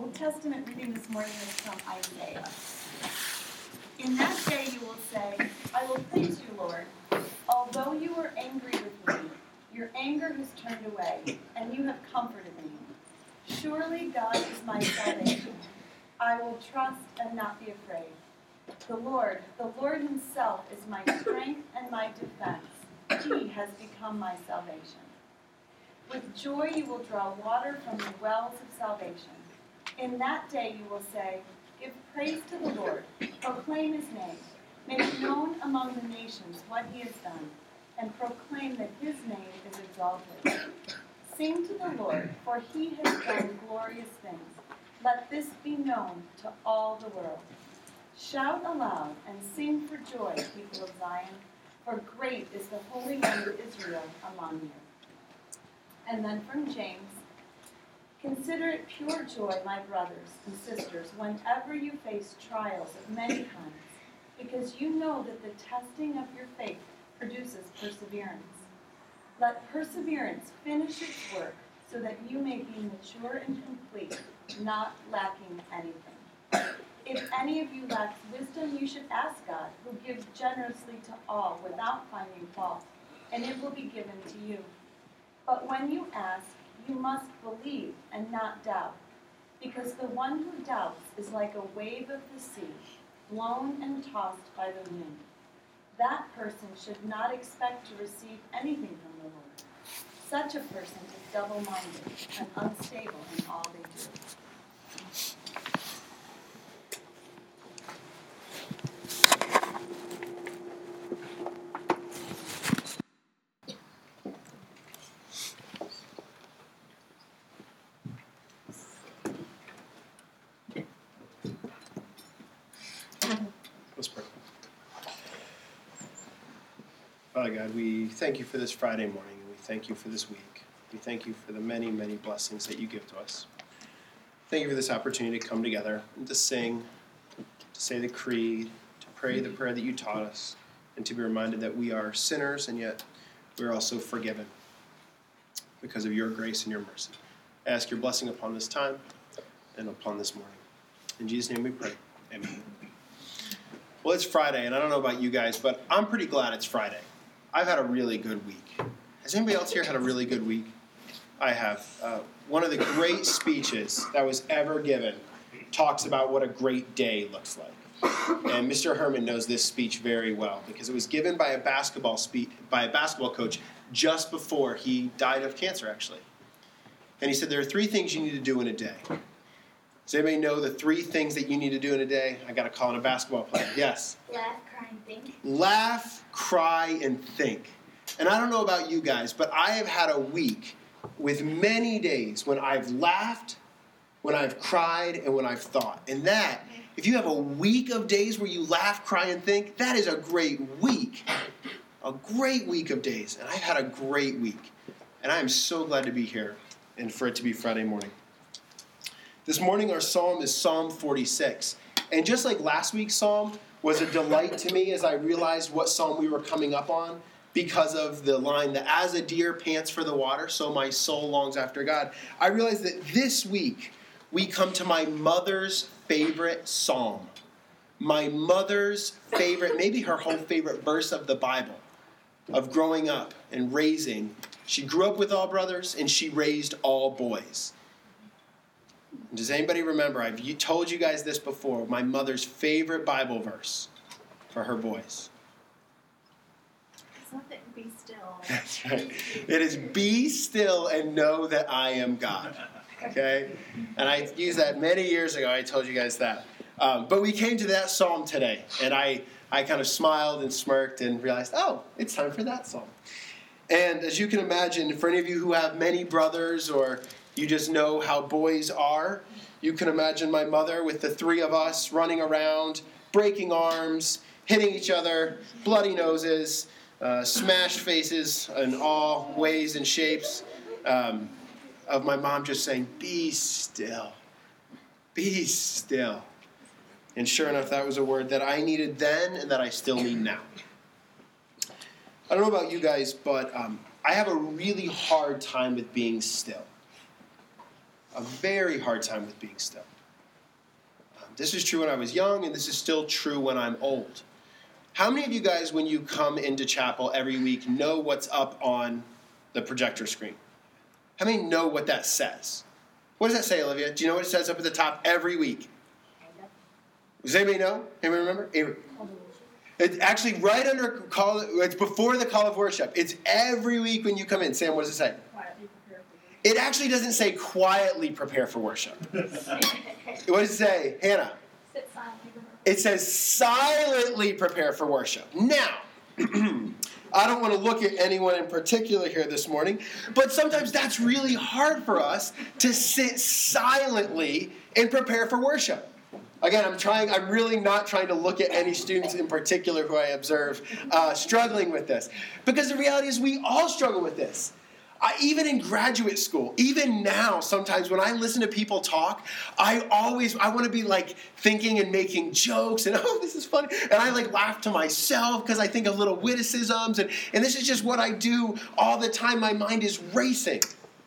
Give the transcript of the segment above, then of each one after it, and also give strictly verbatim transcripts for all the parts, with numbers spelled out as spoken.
Old Testament reading this morning is from Isaiah. In that day you will say, I will praise you, Lord. Although you were angry with me, your anger has turned away, and you have comforted me. Surely God is my salvation. I will trust and not be afraid. The Lord, the Lord himself is my strength and my defense. He has become my salvation. With joy you will draw water from the wells of salvation. In that day you will say, give praise to the Lord, proclaim his name, make known among the nations what he has done, and proclaim that his name is exalted. Sing to the Lord, for he has done glorious things. Let this be known to all the world. Shout aloud and sing for joy, people of Zion, for great is the Holy One of Israel among you. And then from James, consider it pure joy, my brothers and sisters, whenever you face trials of many kinds, because you know that the testing of your faith produces perseverance. Let perseverance finish its work, so that you may be mature and complete, not lacking anything. If any of you lacks wisdom, you should ask God, who gives generously to all without finding fault, and it will be given to you. But when you ask, you must believe and not doubt, because the one who doubts is like a wave of the sea, blown and tossed by the wind. That person should not expect to receive anything from the Lord. Such a person is double-minded and unstable in all they do. Let's pray. Father God, we thank you for this Friday morning, and we thank you for this week. We thank you for the many, many blessings that you give to us. Thank you for this opportunity to come together and to sing, to say the creed, to pray the prayer that you taught us, and to be reminded that we are sinners, and yet we are also forgiven because of your grace and your mercy. I ask your blessing upon this time and upon this morning. In Jesus' name we pray. Amen. Well, it's Friday, and I don't know about you guys, but I'm pretty glad it's Friday. I've had a really good week. Has anybody else here had a really good week? I have. Uh, one of the great speeches that was ever given talks about what a great day looks like. And Mister Herman knows this speech very well because it was given by a basketball spe- by a basketball coach just before he died of cancer, actually. And he said, there are three things you need to do in a day. Does anybody know the three things that you need to do in a day? I got to call in a basketball player. Yes. Laugh, cry, and think. Laugh, cry, and think. And I don't know about you guys, but I have had a week with many days when I've laughed, when I've cried, and when I've thought. And that, if you have a week of days where you laugh, cry, and think, that is a great week. A great week of days. And I've had a great week. And I am so glad to be here and for it to be Friday morning. This morning, our psalm is Psalm forty-six. And just like last week's psalm was a delight to me as I realized what psalm we were coming up on because of the line that as a deer pants for the water, so my soul longs after God. I realized that this week we come to my mother's favorite psalm. My mother's favorite, maybe her whole favorite verse of the Bible, of growing up and raising. She grew up with all brothers and she raised all boys. Does anybody remember, I've told you guys this before, my mother's favorite Bible verse for her boys? It's not that be still. That's right. It is be still and know that I am God. Okay? And I used that many years ago. I told you guys that. Um, but we came to that psalm today, and I, I kind of smiled and smirked and realized, oh, it's time for that psalm. And as you can imagine, for any of you who have many brothers or you just know how boys are, you can imagine my mother with the three of us running around, breaking arms, hitting each other, bloody noses, uh, smashed faces in all ways and shapes, um, of my mom just saying, be still, be still. And sure enough, that was a word that I needed then and that I still need now. I don't know about you guys, but um, I have a really hard time with being still. A very hard time with being still. This is true when I was young, and this is still true when I'm old. How many of you guys, when you come into chapel every week, know what's up on the projector screen? How many know what that says? What does that say, Olivia? Do you know what it says up at the top every week? Does anybody know? Anybody remember? Anybody? It's actually right under call. It's before the call of worship. It's every week when you come in. Sam, what does it say? Quietly prepare for worship. It actually doesn't say quietly prepare for worship. What does it say, Hannah? Sit silently. Remember. It says silently prepare for worship. Now, I don't want to look at anyone in particular here this morning, but sometimes that's really hard for us to sit silently and prepare for worship. Again, I'm trying. I'm really not trying to look at any students in particular who I observe uh, struggling with this, because the reality is we all struggle with this. I, even in graduate school, even now, sometimes when I listen to people talk, I always I want to be like thinking and making jokes and oh, this is funny, and I like laugh to myself because I think of little witticisms, and and this is just what I do all the time. My mind is racing.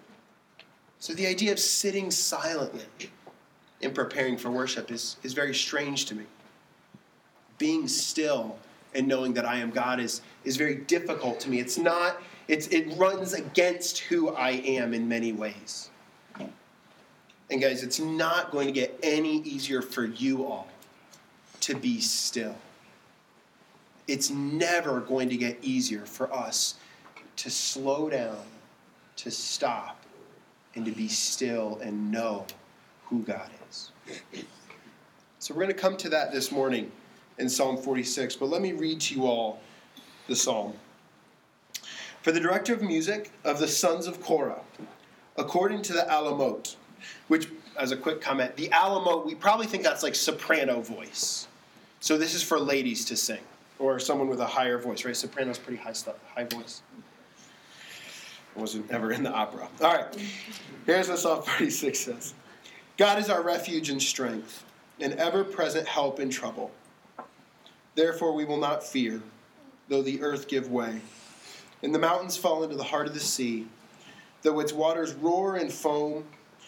So the idea of sitting silently in preparing for worship is, is very strange to me. Being still and knowing that I am God is, is very difficult to me. It's not, it's, it runs against who I am in many ways. And guys, it's not going to get any easier for you all to be still. It's never going to get easier for us to slow down, to stop, and to be still and know who God is. So we're going to come to that this morning in Psalm forty-six, but let me read to you all the psalm. For the director of music of the sons of Korah, according to the Alamot, which, as a quick comment, the Alamot, we probably think that's like soprano voice. So this is for ladies to sing, or someone with a higher voice, right? Soprano's pretty high stuff, high voice. I wasn't ever in the opera. All right, here's what Psalm forty-six says. God is our refuge and strength, an ever-present help in trouble. Therefore we will not fear, though the earth give way, and the mountains fall into the heart of the sea, though its waters roar and foam,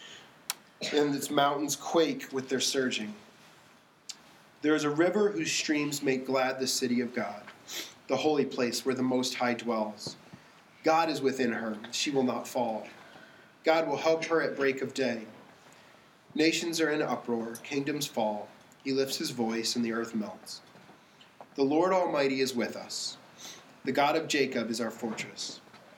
and its mountains quake with their surging. There is a river whose streams make glad the city of God, the holy place where the Most High dwells. God is within her, she will not fall. God will help her at break of day. Nations are in uproar, kingdoms fall. He lifts his voice, and the earth melts. The Lord Almighty is with us. The God of Jacob is our fortress.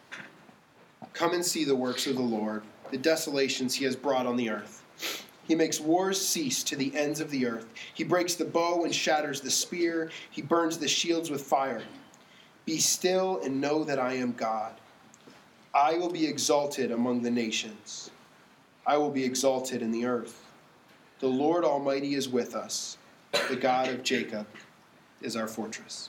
Come and see the works of the Lord, the desolations he has brought on the earth. He makes wars cease to the ends of the earth. He breaks the bow and shatters the spear. He burns the shields with fire. Be still and know that I am God. I will be exalted among the nations. I will be exalted in the earth. The Lord Almighty is with us. The God of Jacob is our fortress.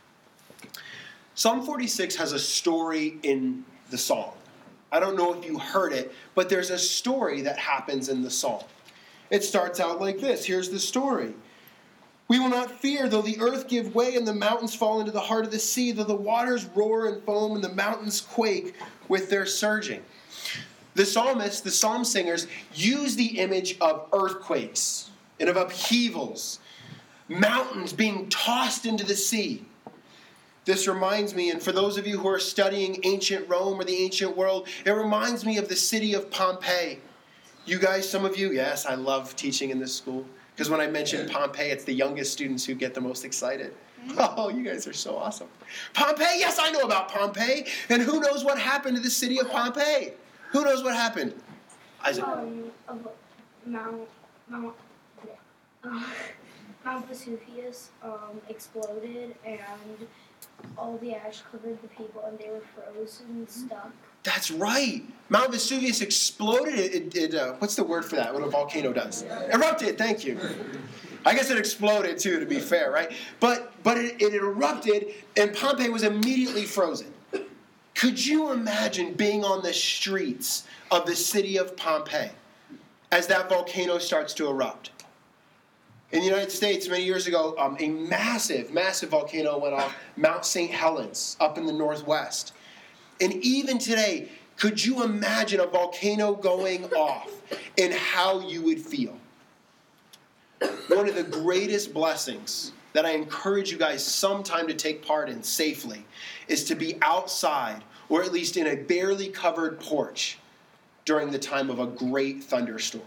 Psalm forty-six has a story in the song. I don't know if you heard it, but there's a story that happens in the song. It starts out like this. Here's the story. We will not fear, though the earth give way and the mountains fall into the heart of the sea, though the waters roar and foam and the mountains quake with their surging. The psalmists, the psalm singers, use the image of earthquakes and of upheavals, mountains being tossed into the sea. This reminds me, and for those of you who are studying ancient Rome or the ancient world, it reminds me of the city of Pompeii. You guys, some of you, yes, I love teaching in this school, because when I mention Pompeii, it's the youngest students who get the most excited. Oh, you guys are so awesome. Pompeii, yes, I know about Pompeii, and who knows what happened to the city of Pompeii? Who knows what happened? Isaac. Um, of Mount, Mount, yeah. uh, Mount Vesuvius um, exploded, and all the ash covered the people, and they were frozen, stuck. That's right. Mount Vesuvius exploded. It, it, it uh, what's the word for that? What a volcano does? Erupted. Thank you. I guess it exploded too, to be fair, right? But but it, it erupted, and Pompeii was immediately frozen. Could you imagine being on the streets of the city of Pompeii as that volcano starts to erupt? In the United States, many years ago, um, a massive, massive volcano went off, Mount Saint Helens, up in the northwest. And even today, could you imagine a volcano going off and how you would feel? one of the greatest blessings that I encourage you guys sometime to take part in safely is to be outside, or at least in a barely covered porch during the time of a great thunderstorm.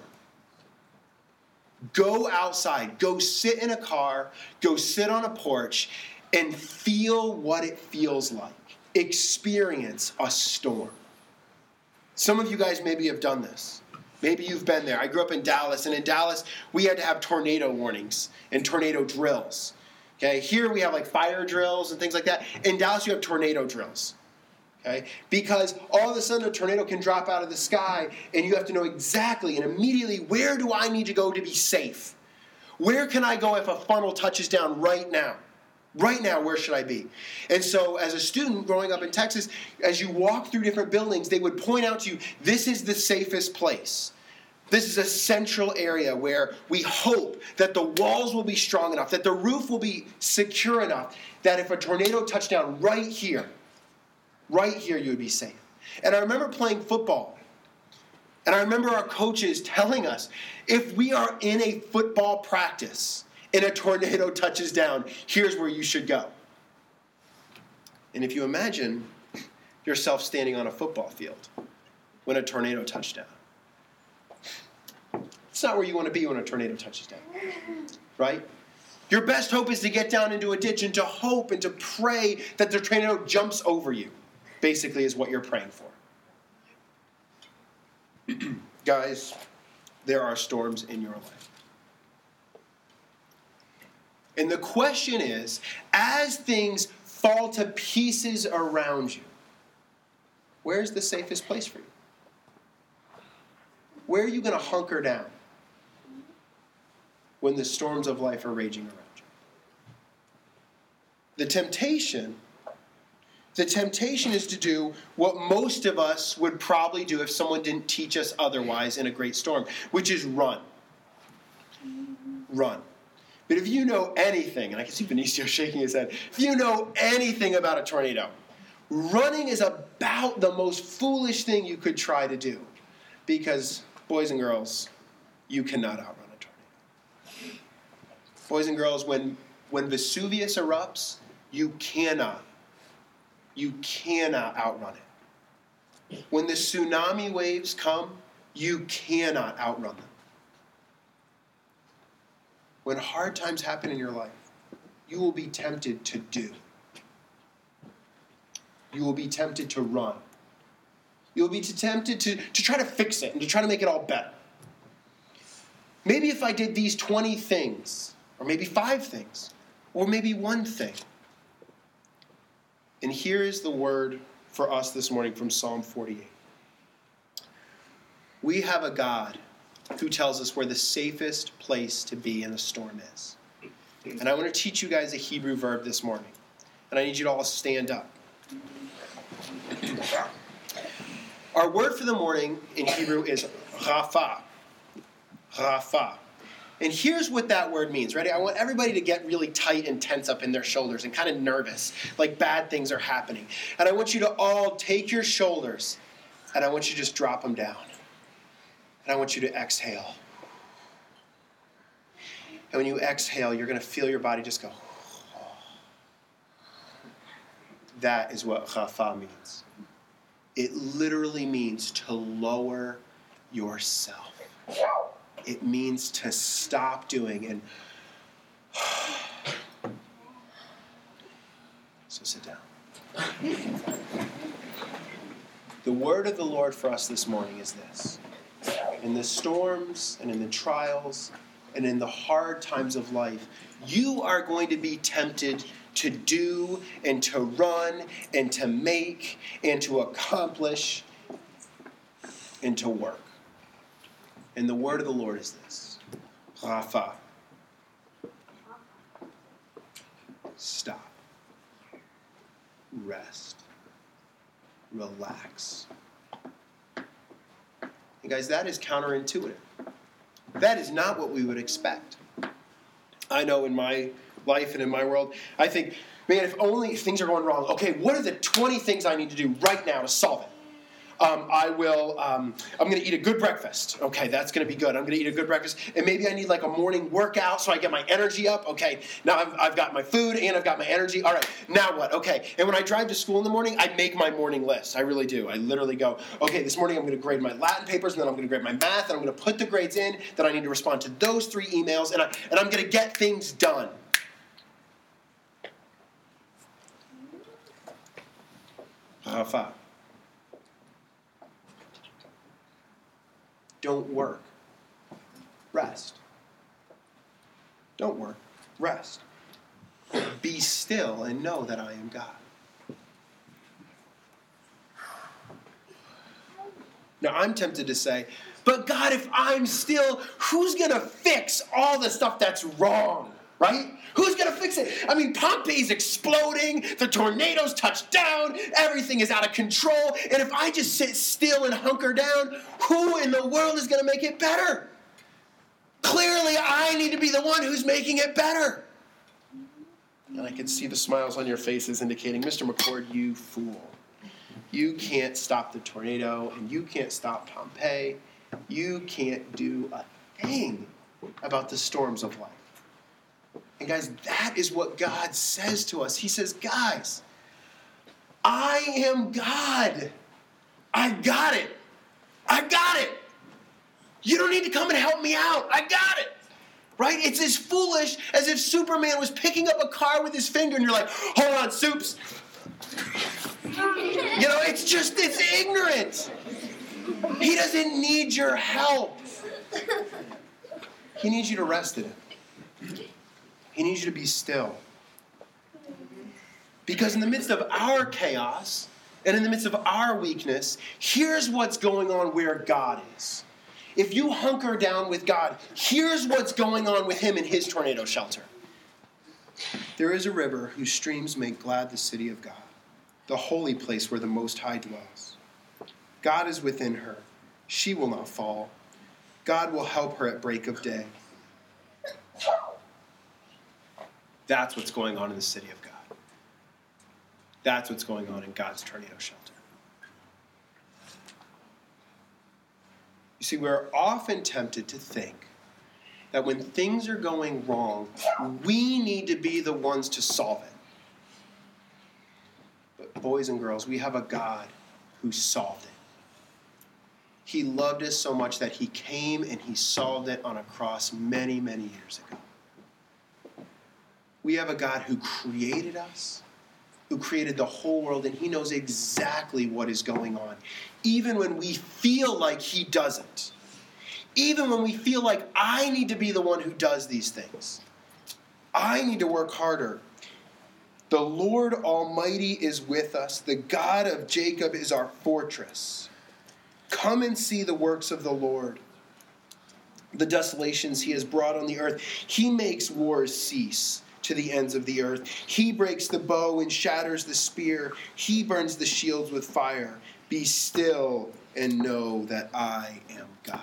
Go outside, go sit in a car, go sit on a porch, and feel what it feels like. Experience a storm. Some of you guys maybe have done this. Maybe you've been there. I grew up in Dallas, and in Dallas, we had to have tornado warnings and tornado drills. Okay, here we have like fire drills and things like that. In Dallas, you have tornado drills. Okay, because all of a sudden a tornado can drop out of the sky, and you have to know exactly and immediately, where do I need to go to be safe? Where can I go if a funnel touches down right now? Right now, where should I be? And so as a student growing up in Texas, as you walk through different buildings, they would point out to you, this is the safest place. This is a central area where we hope that the walls will be strong enough, that the roof will be secure enough, that if a tornado touched down right here, right here, you would be safe. And I remember playing football. And I remember our coaches telling us, if we are in a football practice and a tornado touches down, here's where you should go. And if you imagine yourself standing on a football field when a tornado touched down, it's not where you want to be when a tornado touches down, right? Your best hope is to get down into a ditch and to hope and to pray that the tornado jumps over you, basically is what you're praying for. Guys, there are storms in your life. And the question is, as things fall to pieces around you, where's the safest place for you? Where are you going to hunker down when the storms of life are raging around you? The temptation, the temptation is to do what most of us would probably do if someone didn't teach us otherwise in a great storm, which is run. Run. But if you know anything, and I can see Benicio shaking his head, if you know anything about a tornado, running is about the most foolish thing you could try to do. Because, boys and girls, you cannot outrun a tornado. Boys and girls, when, when Vesuvius erupts, you cannot, you cannot outrun it. When the tsunami waves come, you cannot outrun them. When hard times happen in your life, you will be tempted to do. You will be tempted to run. You'll be tempted to, to try to fix it and to try to make it all better. Maybe if I did these twenty things, or maybe five things, or maybe one thing. And here is the word for us this morning from Psalm forty-eight. We have a God who tells us where the safest place to be in a storm is. And I want to teach you guys a Hebrew verb this morning. And I need you to all stand up. Our word for the morning in Hebrew is rafa. Rafa. And here's what that word means. Ready? I want everybody to get really tight and tense up in their shoulders and kind of nervous, like bad things are happening. And I want you to all take your shoulders, and I want you to just drop them down. And I want you to exhale. And when you exhale, you're going to feel your body just go. That is what rafa means. It literally means to lower yourself. It means to stop doing and so sit down. The word of the Lord for us this morning is this. In the storms and in the trials and in the hard times of life, you are going to be tempted to do and to run and to make and to accomplish and to work. And the word of the Lord is this. Rafa. Stop. Rest. Relax. And guys, that is counterintuitive. That is not what we would expect. I know in my life and in my world, I think, man, if only things are going wrong, okay, what are the twenty things I need to do right now to solve it? Um, I will, um, I'm going to eat a good breakfast. Okay, that's going to be good. I'm going to eat a good breakfast. And maybe I need like a morning workout so I get my energy up. Okay, now I've, I've got my food and I've got my energy. All right, now what? Okay, and when I drive to school in the morning, I make my morning list. I really do. I literally go, okay, this morning I'm going to grade my Latin papers, and then I'm going to grade my math, and I'm going to put the grades in, then I need to respond to those three emails, and, I, and I'm going to get things done. Rafa. Don't work. Rest. Don't work. Rest. Be still and know that I am God. Now, I'm tempted to say, but God, if I'm still, who's going to fix all the stuff that's wrong, right? Who's going to fix it? I mean, Pompeii's exploding, the tornadoes touch down, everything is out of control, and if I just sit still and hunker down, who in the world is going to make it better? Clearly, I need to be the one who's making it better. And I can see the smiles on your faces indicating, Mister McCord, you fool. You can't stop the tornado, and you can't stop Pompeii. You can't do a thing about the storms of life. And guys, that is what God says to us. He says, guys, I am God. I got it. I got it. You don't need to come and help me out. I got it. Right? It's as foolish as if Superman was picking up a car with his finger and you're like, hold on, Soups. You know, it's just, it's ignorant. He doesn't need your help. He needs you to rest in Him. He needs you to be still. Because in the midst of our chaos and in the midst of our weakness, here's what's going on where God is. If you hunker down with God, here's what's going on with Him in His tornado shelter. There is a river whose streams make glad the city of God, the holy place where the Most High dwells. God is within her. She will not fall. God will help her at break of day. That's what's going on in the city of God. That's what's going on in God's tornado shelter. You see, we're often tempted to think that when things are going wrong, we need to be the ones to solve it. But boys and girls, we have a God who solved it. He loved us so much that He came and He solved it on a cross many, many years ago. We have a God who created us, who created the whole world, and He knows exactly what is going on. Even when we feel like He doesn't. Even when we feel like I need to be the one who does these things. I need to work harder. The Lord Almighty is with us. The God of Jacob is our fortress. Come and see the works of the Lord, the desolations He has brought on the earth. He makes wars cease to the ends of the earth. He breaks the bow and shatters the spear. He burns the shields with fire. Be still and know that I am God.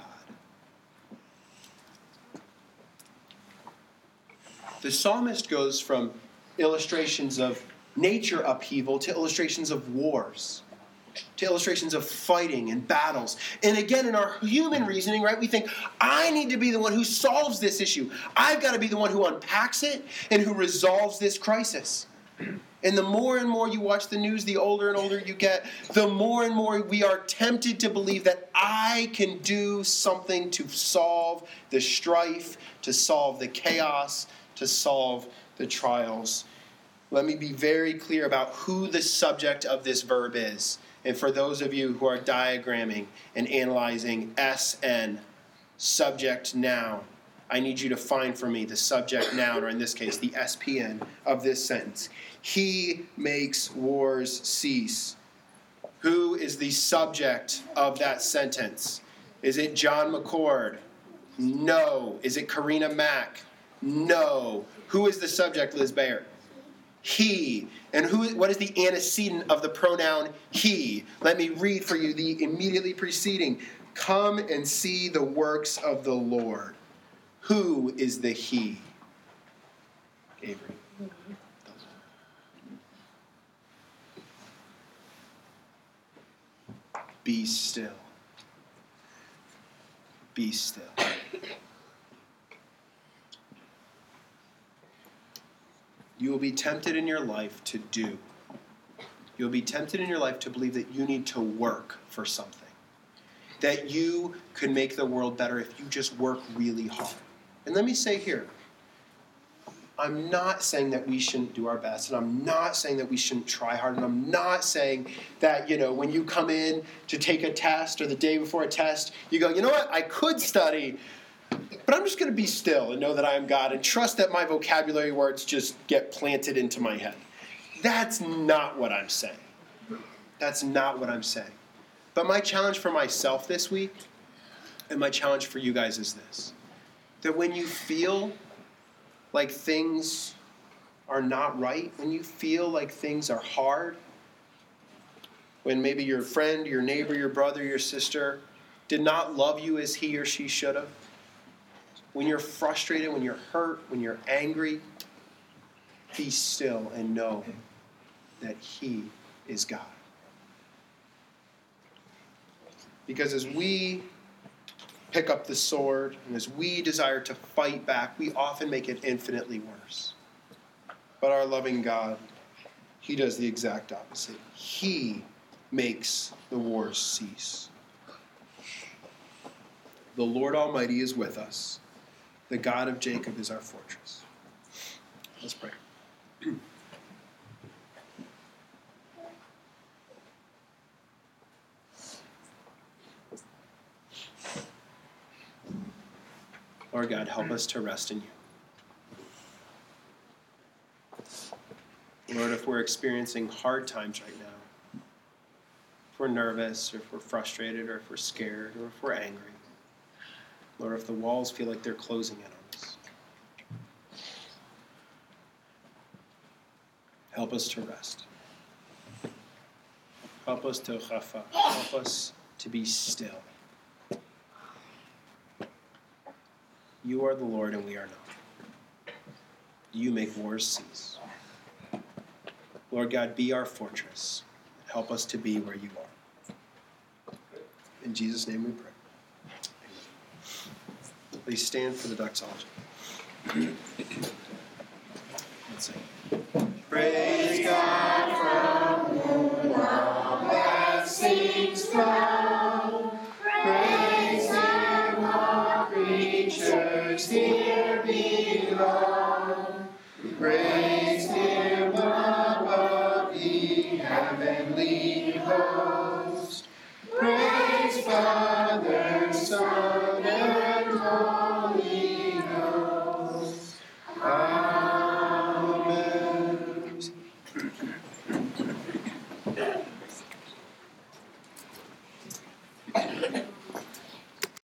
The psalmist goes from illustrations of nature upheaval to illustrations of wars, to illustrations of fighting and battles. And again, in our human reasoning, right, we think, I need to be the one who solves this issue. I've got to be the one who unpacks it and who resolves this crisis. And the more and more you watch the news, the older and older you get, the more and more we are tempted to believe that I can do something to solve the strife, to solve the chaos, to solve the trials. Let me be very clear about who the subject of this verb is. And for those of you who are diagramming and analyzing S N, subject noun, I need you to find for me the subject noun, or in this case, the S P N of this sentence. He makes wars cease. Who is the subject of that sentence? Is it John McCord? No. Is it Karina Mack? No. Who is the subject, Liz Bayer? He. And who? What is the antecedent of the pronoun he? Let me read for you the immediately preceding. Come and see the works of the Lord. Who is the he? Avery. Be still. Be still. You will be tempted in your life to do. You'll be tempted in your life to believe that you need to work for something. That you could make the world better if you just work really hard. And let me say here, I'm not saying that we shouldn't do our best, and I'm not saying that we shouldn't try hard, and I'm not saying that, you know, when you come in to take a test or the day before a test, you go, you know what, I could study, but I'm just going to be still and know that I am God and trust that my vocabulary words just get planted into my head. That's not what I'm saying. That's not what I'm saying. But my challenge for myself this week, and my challenge for you guys is this, that when you feel like things are not right, when you feel like things are hard, when maybe your friend, your neighbor, your brother, your sister did not love you as he or she should have, when you're frustrated, when you're hurt, when you're angry, be still and know that he is God. Because as we pick up the sword, and as we desire to fight back, we often make it infinitely worse. But our loving God, he does the exact opposite. He makes the wars cease. The Lord Almighty is with us. The God of Jacob is our fortress. Let's pray. Lord God, help us to rest in you. Lord, if we're experiencing hard times right now, if we're nervous, or if we're frustrated, or if we're scared, or if we're angry, Lord, if the walls feel like they're closing in on us, help us to rest. Help us to chafa. Help us to be still. You are the Lord and we are not. You make wars cease. Lord God, be our fortress. Help us to be where you are. In Jesus' name we pray. Amen. Please stand for the doxology. Let's sing. Praise God from whom all blessings flow. Praise Him, all creatures here below. Praise Him above the heavenly host. Praise Father, Son, and Holy Ghost. Amen.